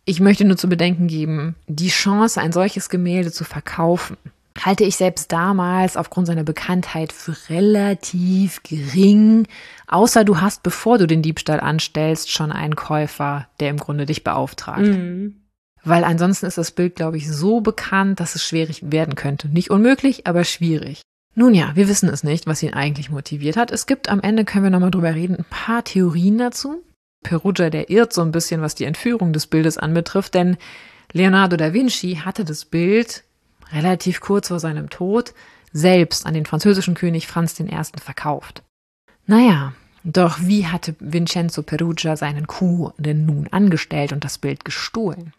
Ich möchte nur zu bedenken geben, die Chance, ein solches Gemälde zu verkaufen, halte ich selbst damals aufgrund seiner Bekanntheit für relativ gering, außer du hast, bevor du den Diebstahl anstellst, schon einen Käufer, der im Grunde dich beauftragt. Mhm. Weil ansonsten ist das Bild, glaube ich, so bekannt, dass es schwierig werden könnte. Nicht unmöglich, aber schwierig. Nun ja, wir wissen es nicht, was ihn eigentlich motiviert hat. Es gibt am Ende, können wir nochmal drüber reden, ein paar Theorien dazu. Perugia, der irrt so ein bisschen, was die Entführung des Bildes anbetrifft, denn Leonardo da Vinci hatte das Bild relativ kurz vor seinem Tod selbst an den französischen König Franz der Erste verkauft. Naja, doch wie hatte Vincenzo Perugia seinen Coup denn nun angestellt und das Bild gestohlen?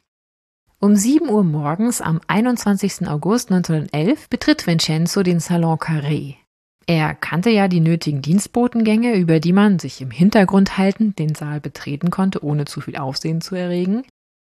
Um sieben Uhr morgens am einundzwanzigsten August neunzehnhundertelf betritt Vincenzo den Salon Carré. Er kannte ja die nötigen Dienstbotengänge, über die man, sich im Hintergrund haltend, den Saal betreten konnte, ohne zu viel Aufsehen zu erregen.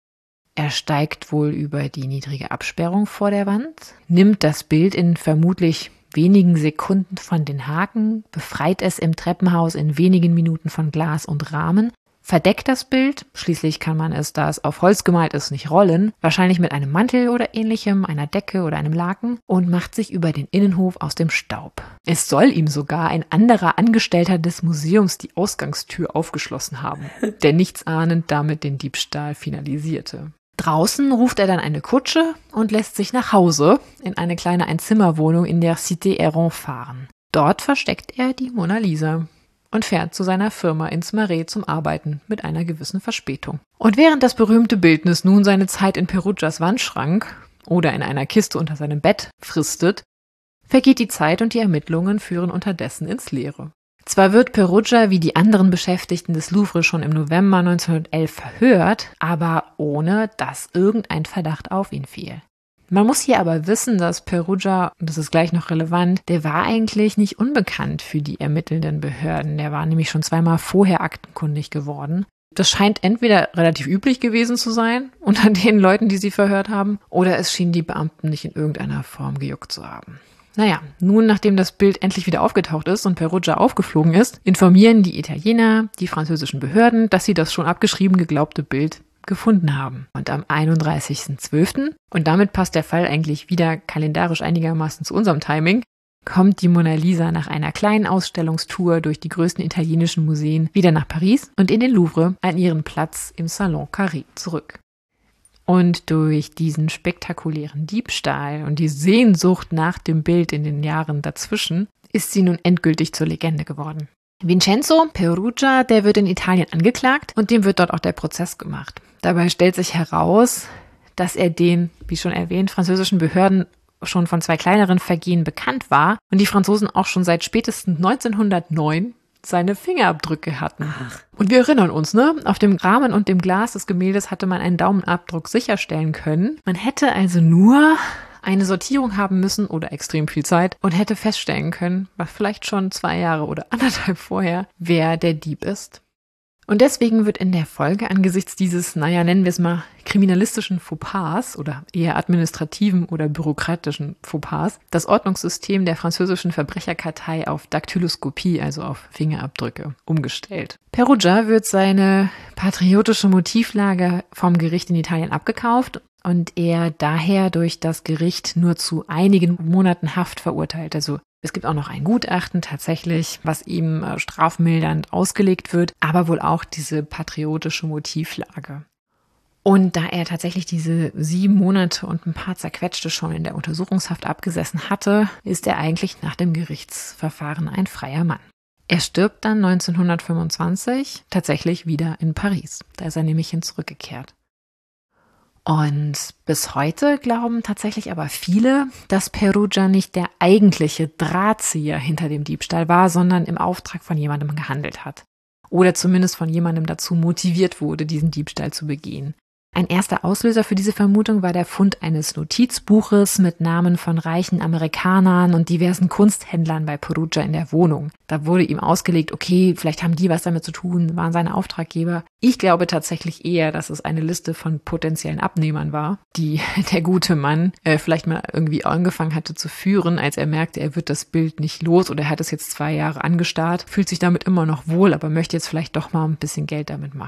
Er steigt wohl über die niedrige Absperrung vor der Wand, nimmt das Bild in vermutlich wenigen Sekunden von den Haken, befreit es im Treppenhaus in wenigen Minuten von Glas und Rahmen, verdeckt das Bild, schließlich kann man es, da es auf Holz gemalt ist, nicht rollen, wahrscheinlich mit einem Mantel oder ähnlichem, einer Decke oder einem Laken, und macht sich über den Innenhof aus dem Staub. Es soll ihm sogar ein anderer Angestellter des Museums die Ausgangstür aufgeschlossen haben, der nichtsahnend damit den Diebstahl finalisierte. Draußen ruft er dann eine Kutsche und lässt sich nach Hause in eine kleine Einzimmerwohnung in der Cité Héron fahren. Dort versteckt er die Mona Lisa und fährt zu seiner Firma ins Marais zum Arbeiten mit einer gewissen Verspätung. Und während das berühmte Bildnis nun seine Zeit in Perugias Wandschrank oder in einer Kiste unter seinem Bett fristet, vergeht die Zeit und die Ermittlungen führen unterdessen ins Leere. Zwar wird Perugia wie die anderen Beschäftigten des Louvre schon im November neunzehnhundertelf verhört, aber ohne dass irgendein Verdacht auf ihn fiel. Man muss hier aber wissen, dass Perugia, das ist gleich noch relevant, der war eigentlich nicht unbekannt für die ermittelnden Behörden. Der war nämlich schon zweimal vorher aktenkundig geworden. Das scheint entweder relativ üblich gewesen zu sein unter den Leuten, die sie verhört haben, oder es schien die Beamten nicht in irgendeiner Form gejuckt zu haben. Naja, nun, nachdem das Bild endlich wieder aufgetaucht ist und Perugia aufgeflogen ist, informieren die Italiener die französischen Behörden, dass sie das schon abgeschrieben geglaubte Bild gefunden haben. Und am einunddreißigsten zwölften, und damit passt der Fall eigentlich wieder kalendarisch einigermaßen zu unserem Timing, kommt die Mona Lisa nach einer kleinen Ausstellungstour durch die größten italienischen Museen wieder nach Paris und in den Louvre an ihren Platz im Salon Carré zurück. Und durch diesen spektakulären Diebstahl und die Sehnsucht nach dem Bild in den Jahren dazwischen ist sie nun endgültig zur Legende geworden. Vincenzo Perugia, der wird in Italien angeklagt und dem wird dort auch der Prozess gemacht. Dabei stellt sich heraus, dass er den, wie schon erwähnt, französischen Behörden schon von zwei kleineren Vergehen bekannt war und die Franzosen auch schon seit spätestens neunzehnhundertneun seine Fingerabdrücke hatten. Ach. Und wir erinnern uns, ne? Auf dem Rahmen und dem Glas des Gemäldes hatte man einen Daumenabdruck sicherstellen können. Man hätte also nur eine Sortierung haben müssen oder extrem viel Zeit und hätte feststellen können, was vielleicht schon zwei Jahre oder anderthalb vorher, wer der Dieb ist. Und deswegen wird in der Folge angesichts dieses, naja, nennen wir es mal, kriminalistischen Fauxpas oder eher administrativen oder bürokratischen Fauxpas das Ordnungssystem der französischen Verbrecherkartei auf Daktyloskopie, also auf Fingerabdrücke, umgestellt. Perugia wird seine patriotische Motivlage vom Gericht in Italien abgekauft und er daher durch das Gericht nur zu einigen Monaten Haft verurteilt. Also es gibt auch noch ein Gutachten tatsächlich, was ihm äh, strafmildernd ausgelegt wird, aber wohl auch diese patriotische Motivlage. Und da er tatsächlich diese sieben Monate und ein paar zerquetschte schon in der Untersuchungshaft abgesessen hatte, ist er eigentlich nach dem Gerichtsverfahren ein freier Mann. Er stirbt dann neunzehnhundertfünfundzwanzig tatsächlich wieder in Paris. Da ist er nämlich hin zurückgekehrt. Und bis heute glauben tatsächlich aber viele, dass Perugia nicht der eigentliche Drahtzieher hinter dem Diebstahl war, sondern im Auftrag von jemandem gehandelt hat. Oder zumindest von jemandem dazu motiviert wurde, diesen Diebstahl zu begehen. Ein erster Auslöser für diese Vermutung war der Fund eines Notizbuches mit Namen von reichen Amerikanern und diversen Kunsthändlern bei Perugia in der Wohnung. Da wurde ihm ausgelegt, okay, vielleicht haben die was damit zu tun, waren seine Auftraggeber. Ich glaube tatsächlich eher, dass es eine Liste von potenziellen Abnehmern war, die der gute Mann äh, vielleicht mal irgendwie angefangen hatte zu führen, als er merkte, er wird das Bild nicht los oder er hat es jetzt zwei Jahre angestarrt, fühlt sich damit immer noch wohl, aber möchte jetzt vielleicht doch mal ein bisschen Geld damit machen.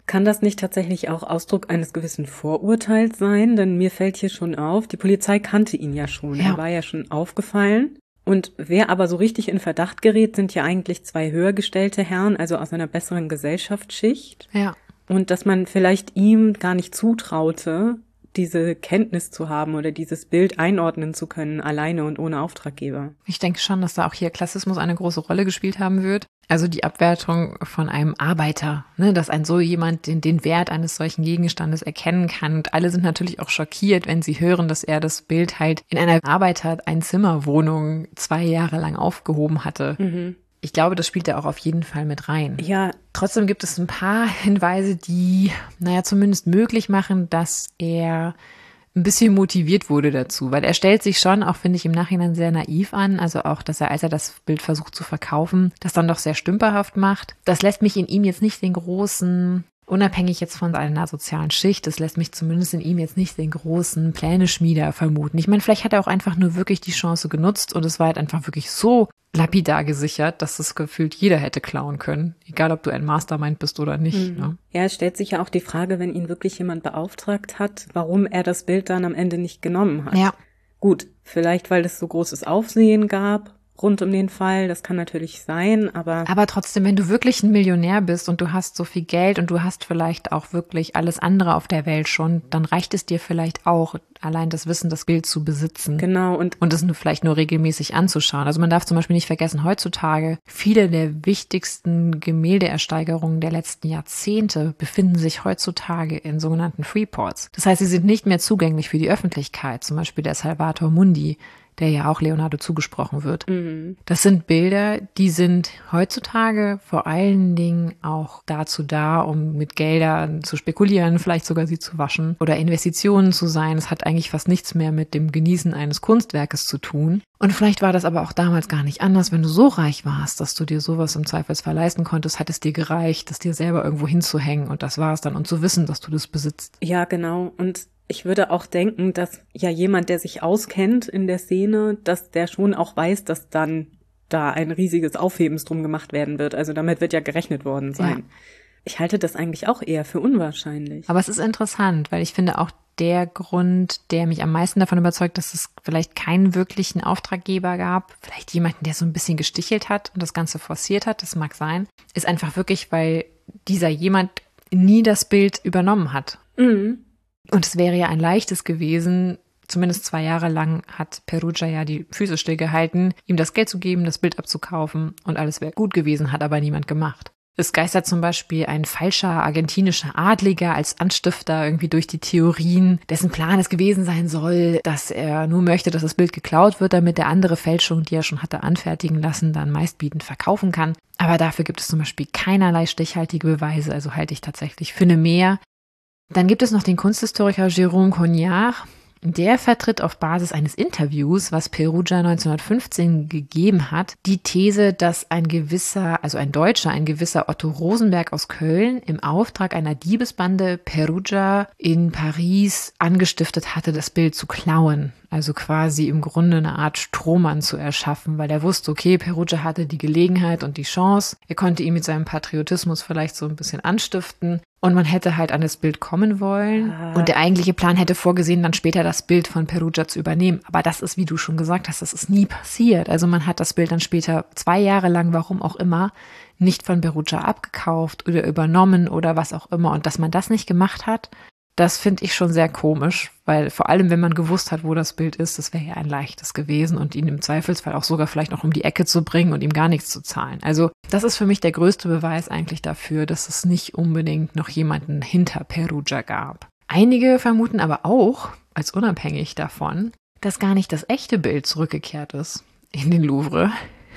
Kann das nicht tatsächlich auch Ausdruck eines gewissen Vorurteils sein? Denn mir fällt hier schon auf, die Polizei kannte ihn ja schon, Ja. er war ja schon aufgefallen. Und wer aber so richtig in Verdacht gerät, sind ja eigentlich zwei höher gestellte Herren, also aus einer besseren Gesellschaftsschicht. Ja. Und dass man vielleicht ihm gar nicht zutraute, diese Kenntnis zu haben oder dieses Bild einordnen zu können, alleine und ohne Auftraggeber. Ich denke schon, dass da auch hier Klassismus eine große Rolle gespielt haben wird. Also die Abwertung von einem Arbeiter, ne, dass ein so jemand den, den Wert eines solchen Gegenstandes erkennen kann. Und alle sind natürlich auch schockiert, wenn sie hören, dass er das Bild halt in einer Arbeiter-Einzimmerwohnung zwei Jahre lang aufgehoben hatte. Mhm. Ich glaube, das spielt da auch auf jeden Fall mit rein. Ja, Trotzdem gibt es ein paar Hinweise, die, naja, zumindest möglich machen, dass er ein bisschen motiviert wurde dazu. Weil er stellt sich schon, auch finde ich im Nachhinein sehr naiv an. Also auch, dass er, als er das Bild versucht zu verkaufen, das dann doch sehr stümperhaft macht. Das lässt mich in ihm jetzt nicht den großen, unabhängig jetzt von einer sozialen Schicht, das lässt mich zumindest in ihm jetzt nicht den großen Pläneschmieder vermuten. Ich meine, vielleicht hat er auch einfach nur wirklich die Chance genutzt und es war halt einfach wirklich so lapidar gesichert, dass es gefühlt jeder hätte klauen können. Egal, ob du ein Mastermind bist oder nicht. Mhm. Ne? Ja, es stellt sich ja auch die Frage, wenn ihn wirklich jemand beauftragt hat, warum er das Bild dann am Ende nicht genommen hat. Ja. Gut, vielleicht, weil es so großes Aufsehen gab rund um den Fall, das kann natürlich sein, aber... Aber trotzdem, wenn du wirklich ein Millionär bist und du hast so viel Geld und du hast vielleicht auch wirklich alles andere auf der Welt schon, dann reicht es dir vielleicht auch, allein das Wissen, das Bild zu besitzen. Genau, und Und es nur vielleicht nur regelmäßig anzuschauen. Also man darf zum Beispiel nicht vergessen, heutzutage, viele der wichtigsten Gemäldeersteigerungen der letzten Jahrzehnte befinden sich heutzutage in sogenannten Freeports. Das heißt, sie sind nicht mehr zugänglich für die Öffentlichkeit. Zum Beispiel der Salvator Mundi, der ja auch Leonardo zugesprochen wird. Mhm. Das sind Bilder, die sind heutzutage vor allen Dingen auch dazu da, um mit Geldern zu spekulieren, vielleicht sogar sie zu waschen oder Investitionen zu sein. Es hat eigentlich fast nichts mehr mit dem Genießen eines Kunstwerkes zu tun. Und vielleicht war das aber auch damals gar nicht anders. Wenn du so reich warst, dass du dir sowas im Zweifelsfall leisten konntest, hat es dir gereicht, das dir selber irgendwo hinzuhängen und das war es dann und zu wissen, dass du das besitzt. Ja, genau. Und ich würde auch denken, dass ja jemand, der sich auskennt in der Szene, dass der schon auch weiß, dass dann da ein riesiges Aufhebens drum gemacht werden wird. Also damit wird ja gerechnet worden sein. Ja. Ich halte das eigentlich auch eher für unwahrscheinlich. Aber es ist interessant, weil ich finde auch der Grund, der mich am meisten davon überzeugt, dass es vielleicht keinen wirklichen Auftraggeber gab, vielleicht jemanden, der so ein bisschen gestichelt hat und das Ganze forciert hat, das mag sein, ist einfach wirklich, weil dieser jemand nie das Bild übernommen hat. Mhm. Und es wäre ja ein leichtes gewesen, zumindest zwei Jahre lang hat Perugia ja die Füße stillgehalten, ihm das Geld zu geben, das Bild abzukaufen und alles wäre gut gewesen, hat aber niemand gemacht. Es geistert zum Beispiel ein falscher argentinischer Adliger als Anstifter irgendwie durch die Theorien, dessen Plan es gewesen sein soll, dass er nur möchte, dass das Bild geklaut wird, damit er andere Fälschungen, die er schon hatte anfertigen lassen, dann meistbietend verkaufen kann. Aber dafür gibt es zum Beispiel keinerlei stichhaltige Beweise, also halte ich tatsächlich für eine Mehr. Dann gibt es noch den Kunsthistoriker Jérôme Cognard. Der vertritt auf Basis eines Interviews, was Perugia neunzehnhundertfünfzehn gegeben hat, die These, dass ein gewisser, also ein Deutscher, ein gewisser Otto Rosenberg aus Köln im Auftrag einer Diebesbande Perugia in Paris angestiftet hatte, das Bild zu klauen. Also quasi im Grunde eine Art Strohmann zu erschaffen, weil er wusste, okay, Perugia hatte die Gelegenheit und die Chance. Er konnte ihn mit seinem Patriotismus vielleicht so ein bisschen anstiften. Und man hätte halt an das Bild kommen wollen. Ah. Und der eigentliche Plan hätte vorgesehen, dann später das Bild von Perugia zu übernehmen. Aber das ist, wie du schon gesagt hast, das ist nie passiert. Also man hat das Bild dann später zwei Jahre lang, warum auch immer, nicht von Perugia abgekauft oder übernommen oder was auch immer. Und dass man das nicht gemacht hat, das finde ich schon sehr komisch, weil vor allem, wenn man gewusst hat, wo das Bild ist, das wäre ja ein leichtes gewesen und ihn im Zweifelsfall auch sogar vielleicht noch um die Ecke zu bringen und ihm gar nichts zu zahlen. Also das ist für mich der größte Beweis eigentlich dafür, dass es nicht unbedingt noch jemanden hinter Perugia gab. Einige vermuten aber auch, als unabhängig davon, dass gar nicht das echte Bild zurückgekehrt ist in den Louvre,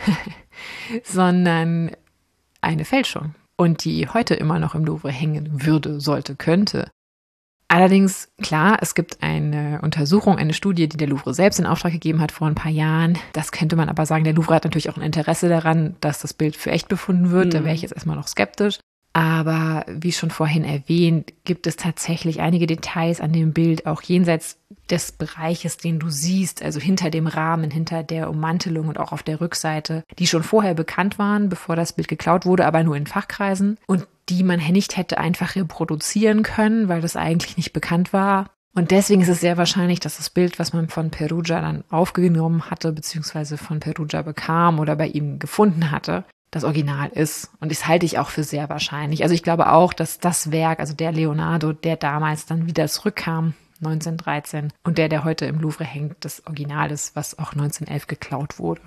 sondern eine Fälschung und die heute immer noch im Louvre hängen würde, sollte, könnte. Allerdings, klar, es gibt eine Untersuchung, eine Studie, die der Louvre selbst in Auftrag gegeben hat vor ein paar Jahren. Das könnte man aber sagen, der Louvre hat natürlich auch ein Interesse daran, dass das Bild für echt befunden wird. Mhm. Da wäre ich jetzt erstmal noch skeptisch. Aber wie schon vorhin erwähnt, gibt es tatsächlich einige Details an dem Bild, auch jenseits des Bereiches, den du siehst, also hinter dem Rahmen, hinter der Ummantelung und auch auf der Rückseite, die schon vorher bekannt waren, bevor das Bild geklaut wurde, aber nur in Fachkreisen. Und die man nicht hätte einfach reproduzieren können, weil das eigentlich nicht bekannt war. Und deswegen ist es sehr wahrscheinlich, dass das Bild, was man von Perugia dann aufgenommen hatte, beziehungsweise von Perugia bekam oder bei ihm gefunden hatte, das Original ist. Und das halte ich auch für sehr wahrscheinlich. Also ich glaube auch, dass das Werk, also der Leonardo, der damals dann wieder zurückkam, neunzehnhundertdreizehn, und der, der heute im Louvre hängt, das Original ist, was auch neunzehnhundertelf geklaut wurde.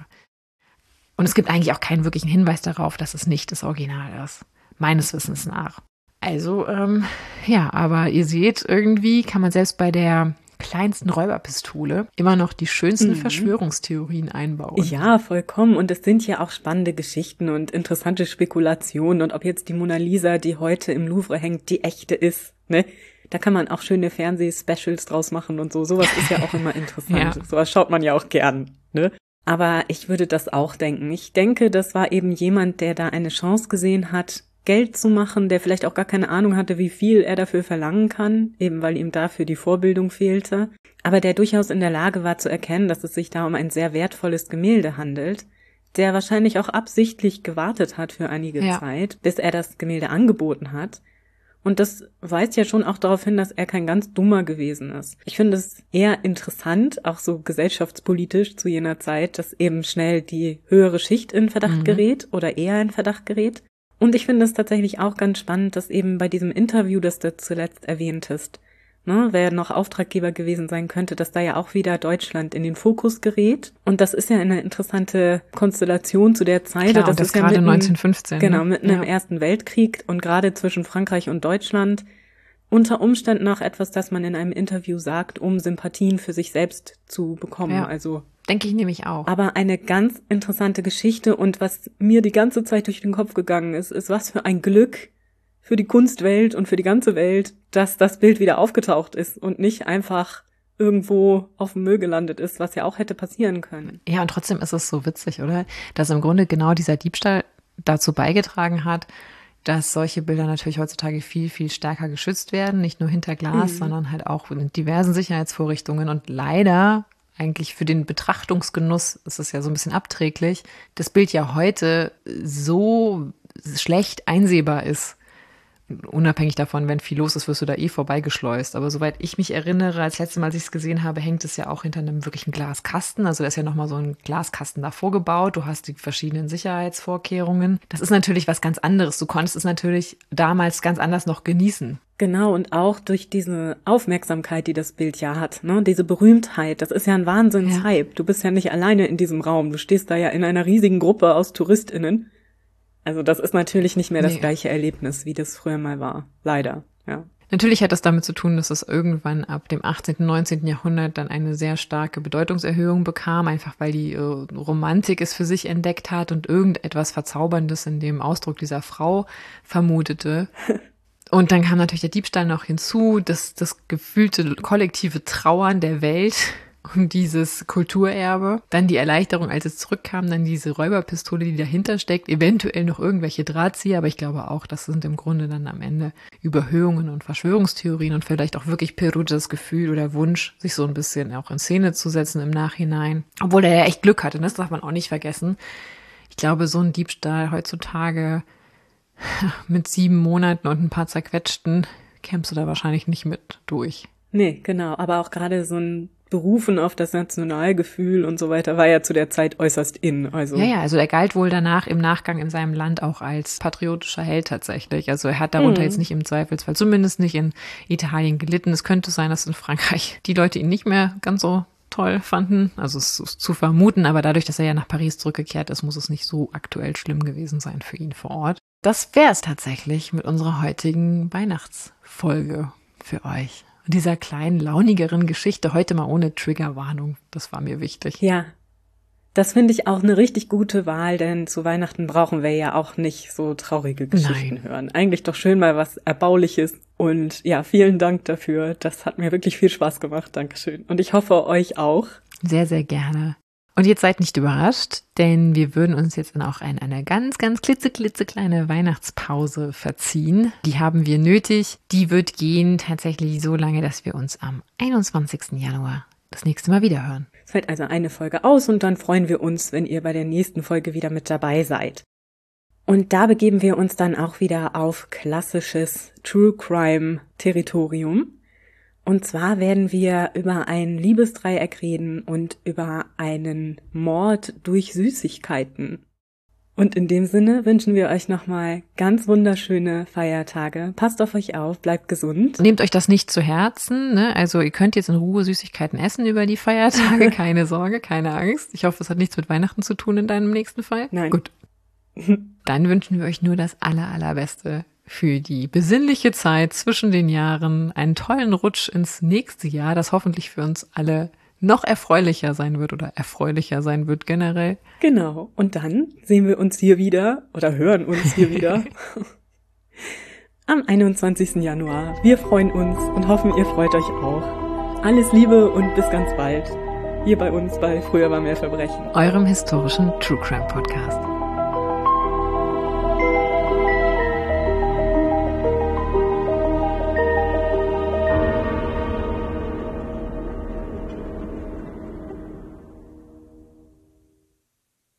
Und es gibt eigentlich auch keinen wirklichen Hinweis darauf, dass es nicht das Original ist, meines Wissens nach. Also, ähm, ja, aber ihr seht, irgendwie kann man selbst bei der kleinsten Räuberpistole immer noch die schönsten mhm. Verschwörungstheorien einbauen. Ja, vollkommen. Und es sind ja auch spannende Geschichten und interessante Spekulationen. Und ob jetzt die Mona Lisa, die heute im Louvre hängt, die echte ist, ne? Da kann man auch schöne Fernseh-Specials draus machen und so. Sowas ist ja auch immer interessant. Ja. Sowas schaut man ja auch gern, ne? Aber ich würde das auch denken. Ich denke, das war eben jemand, der da eine Chance gesehen hat, Geld zu machen, der vielleicht auch gar keine Ahnung hatte, wie viel er dafür verlangen kann, eben weil ihm dafür die Vorbildung fehlte, aber der durchaus in der Lage war zu erkennen, dass es sich da um ein sehr wertvolles Gemälde handelt, der wahrscheinlich auch absichtlich gewartet hat für einige ja. Zeit, bis er das Gemälde angeboten hat. Und das weist ja schon auch darauf hin, dass er kein ganz Dummer gewesen ist. Ich finde es eher interessant, auch so gesellschaftspolitisch zu jener Zeit, dass eben schnell die höhere Schicht in Verdacht mhm. gerät oder eher in Verdacht gerät. Und ich finde es tatsächlich auch ganz spannend, dass eben bei diesem Interview, das du zuletzt erwähntest, ne, wer noch Auftraggeber gewesen sein könnte, dass da ja auch wieder Deutschland in den Fokus gerät. Und das ist ja eine interessante Konstellation zu der Zeit. Klar, das, das ist ja gerade mitten, neunzehnhundertfünfzehn. Genau, mitten ja. im Ersten Weltkrieg und gerade zwischen Frankreich und Deutschland. Unter Umständen auch etwas, das man in einem Interview sagt, um Sympathien für sich selbst zu bekommen. Ja. Also denke ich nämlich auch. Aber eine ganz interessante Geschichte, und was mir die ganze Zeit durch den Kopf gegangen ist, ist, was für ein Glück für die Kunstwelt und für die ganze Welt, dass das Bild wieder aufgetaucht ist und nicht einfach irgendwo auf dem Müll gelandet ist, was ja auch hätte passieren können. Ja, und trotzdem ist es so witzig, oder? Dass im Grunde genau dieser Diebstahl dazu beigetragen hat, dass solche Bilder natürlich heutzutage viel, viel stärker geschützt werden. Nicht nur hinter Glas, mhm. sondern halt auch mit diversen Sicherheitsvorrichtungen. Und leider, eigentlich für den Betrachtungsgenuss, ist es ja so ein bisschen abträglich, das Bild ja heute so schlecht einsehbar ist. Unabhängig davon, wenn viel los ist, wirst du da eh vorbeigeschleust. Aber soweit ich mich erinnere, als letztes Mal, als ich es gesehen habe, hängt es ja auch hinter einem wirklichen Glaskasten. Also da ist ja nochmal so ein Glaskasten davor gebaut. Du hast die verschiedenen Sicherheitsvorkehrungen. Das ist natürlich was ganz anderes. Du konntest es natürlich damals ganz anders noch genießen. Genau, und auch durch diese Aufmerksamkeit, die das Bild ja hat, ne, diese Berühmtheit, das ist ja ein Wahnsinnshype. Ja. Du bist ja nicht alleine in diesem Raum. Du stehst da ja in einer riesigen Gruppe aus TouristInnen. Also das ist natürlich nicht mehr das nee. gleiche Erlebnis, wie das früher mal war. Leider, ja. Natürlich hat das damit zu tun, dass es irgendwann ab dem achtzehnten, neunzehnten Jahrhundert dann eine sehr starke Bedeutungserhöhung bekam, einfach weil die äh, Romantik es für sich entdeckt hat und irgendetwas Verzauberndes in dem Ausdruck dieser Frau vermutete. Und dann kam natürlich der Diebstahl noch hinzu, das, das gefühlte kollektive Trauern der Welt um dieses Kulturerbe. Dann die Erleichterung, als es zurückkam, dann diese Räuberpistole, die dahinter steckt, eventuell noch irgendwelche Drahtzieher, aber ich glaube auch, das sind im Grunde dann am Ende Überhöhungen und Verschwörungstheorien und vielleicht auch wirklich Perugias Gefühl oder Wunsch, sich so ein bisschen auch in Szene zu setzen im Nachhinein. Obwohl er ja echt Glück hatte, das darf man auch nicht vergessen. Ich glaube, so ein Diebstahl heutzutage mit sieben Monaten und ein paar zerquetschten kämst du da wahrscheinlich nicht mit durch. Nee, genau, aber auch gerade so ein Berufen auf das Nationalgefühl und so weiter war ja zu der Zeit äußerst in. Also ja, ja, also er galt wohl danach im Nachgang in seinem Land auch als patriotischer Held tatsächlich. Also er hat darunter mhm. jetzt nicht im Zweifelsfall, zumindest nicht in Italien gelitten. Es könnte sein, dass in Frankreich die Leute ihn nicht mehr ganz so toll fanden. Also es ist zu vermuten, aber dadurch, dass er ja nach Paris zurückgekehrt ist, muss es nicht so aktuell schlimm gewesen sein für ihn vor Ort. Das wäre es tatsächlich mit unserer heutigen Weihnachtsfolge für euch. Und dieser kleinen, launigeren Geschichte, heute mal ohne Triggerwarnung, das war mir wichtig. Ja, das finde ich auch eine richtig gute Wahl, denn zu Weihnachten brauchen wir ja auch nicht so traurige Geschichten Nein. hören. Eigentlich doch schön mal was Erbauliches. Und ja, vielen Dank dafür. Das hat mir wirklich viel Spaß gemacht. Dankeschön. Und ich hoffe, euch auch. Sehr, sehr gerne. Und jetzt seid nicht überrascht, denn wir würden uns jetzt auch in eine ganz, ganz klitzeklitzekleine Weihnachtspause verziehen. Die haben wir nötig. Die wird gehen tatsächlich so lange, dass wir uns am einundzwanzigsten Januar das nächste Mal wieder hören. Es fällt also eine Folge aus und dann freuen wir uns, wenn ihr bei der nächsten Folge wieder mit dabei seid. Und da begeben wir uns dann auch wieder auf klassisches True Crime Territorium. Und zwar werden wir über ein Liebesdreieck reden und über einen Mord durch Süßigkeiten. Und in dem Sinne wünschen wir euch nochmal ganz wunderschöne Feiertage. Passt auf euch auf, bleibt gesund. Nehmt euch das nicht zu Herzen, ne? Also ihr könnt jetzt in Ruhe Süßigkeiten essen über die Feiertage. Keine Sorge, keine Angst. Ich hoffe, es hat nichts mit Weihnachten zu tun in deinem nächsten Fall. Nein. Gut. Dann wünschen wir euch nur das aller, allerbeste für die besinnliche Zeit zwischen den Jahren. Einen tollen Rutsch ins nächste Jahr, das hoffentlich für uns alle noch erfreulicher sein wird oder erfreulicher sein wird generell. Genau. Und dann sehen wir uns hier wieder oder hören uns hier wieder am einundzwanzigsten Januar. Wir freuen uns und hoffen, ihr freut euch auch. Alles Liebe und bis ganz bald. Hier bei uns bei Früher war mehr Verbrechen. Eurem historischen True Crime Podcast.